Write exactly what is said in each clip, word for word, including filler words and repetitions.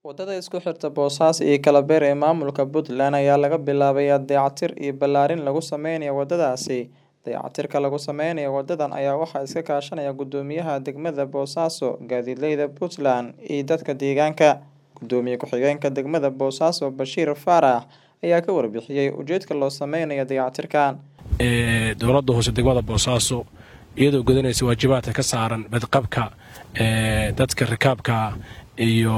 Wadada isku xirta Boosaaso iyo Kalabeer ee maamulka Puntland ayaa laga bilaabay dayactir iyo ballaarin lagu sameynayo wadadaasi. Dayactirka lagu sameynayo wadadan ayaa waxaa iska kaashanaya guddoomiyaha degmada Boosaaso, gaadiidleyda Puntland iyo dadka deegaanka. Guddoomiye ku-xigeenka degmada Boosaaso, Bashiir Faarax, ayaa ka warbixiyay ujeedka loo sameynayo dayactirkan. ee dowladda hoose degmada Boosaaso iyadoo gudanaysa waajibaadka ka saaran badqabka ee dadka rakaabka iyo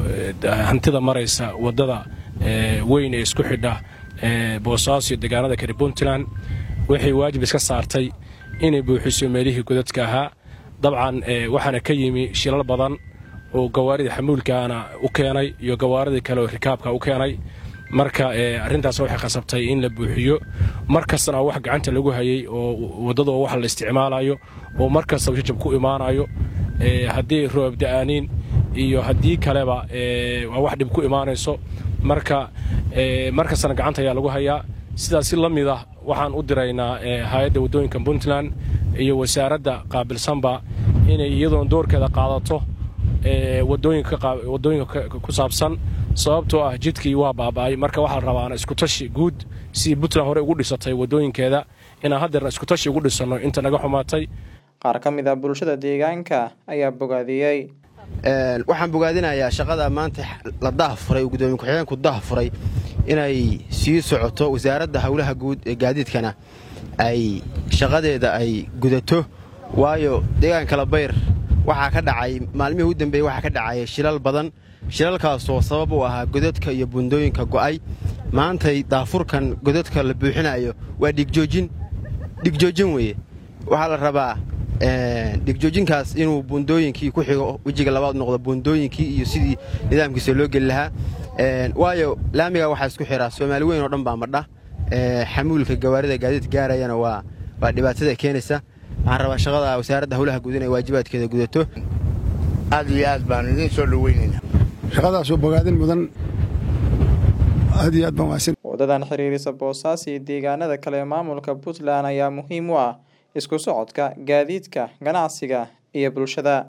hantida maraysa wadada weyn ee isku xidha ee Boosaaso iyo deegaanada kale Puntland waxay waajib iska saartay inay buuxiso meelihii godadka ahaa. dabcan waxaana ka yimi shilal badan oo gawaarida xamuulkaana u keenay iyo gawaarida kale oo rakaabka u keenay. marka arintaas waxay qasabtay in la buuxiyo markastana wax gacanta lagu hayay oo wadada wax la isticmaalayo oo markasta jajab ku imaanayo ee hadii roob da'aanin iyo hadii kaleba ee wax dib ku imaanayso. marka ee markastana gacanta ayaa lagu hayaa. sidaas la mid ah waxaan u diraynaa hay'adda wadooyinka Puntland iyo wasaaradda qaabilsanba inay iyadoo doorkeeda qaadato ee wadooyinka wadooyinka ku saabsan sababtoo ah jidkii waa baabay. marka waxa la rabaa isku tashi guud si Puntland hore ugu dhisatay wadooyinkeeda inaan hadda isku tashi ugu dhisano inta naga xumaatay. qaar ka mid ah bulshada deegaanka ayaa bogaadiyay. ee waxaan bogaadinayaa shaqada maanta la daahfuray guddoomiye ku-xigeenku daahfuray inay sii socoto wasaaradda hawlaha guud ee gaadiidkana ay shaqadeeda ay gudato. waayo deegaanka Kalabeer waxa ka dhacay maalmihii u dambeeyay waxa ka dhacay shilal badan shilalkaas oo sabab u ahaa godadka iyo bundooyinka go'ay. maantay daafurkan godadka la buuxinayo waa dhigjoojin dhigjoojin weeye. waxa la rabaa ee dhigjoojinkaas inuu bundooyinkii ku xigo wajiga labaad noqdo bundooyinkii iyo sidii nidaamkiisa loo gali lahaa. ee waayo laamiga waxa isku xiraa Soomaali weyn oo dhan baa madha ee xamuulka gawaarida gaadiid gaarayana waa waa dhibaatada keenaysa. waxaan rabaa shaqada wasaaradda hawlaha guud inay waajibaadkeeda gudato. aad iyo aad baan idin soo dhaweynayna shaqadaas oo bogaadin mudan aad iyo aad baan waasin. wadadan xiriirisa Boosaaso iyo deegaanada kale ee maamulka Puntland ayaa muhiim u ah isku socodka gaadiidka, ganacsiga iyo bulshada.